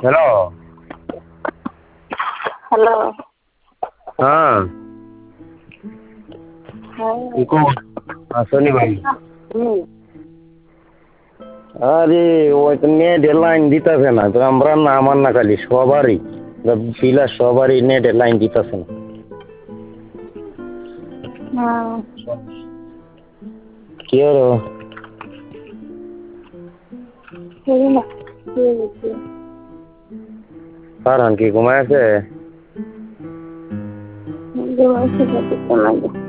Hello. Hello. হ্যাঁ, কি খবর? আসনি ভাই? হুম। আরে ওই তো নেটের লাইন দিতেছে না, তো আমরা না, আমার না, খালি সবারই বিলাস সবারই নেটের লাইন দিতেছে না। কি হলো? ফারহান কি ঘুমায় আছে?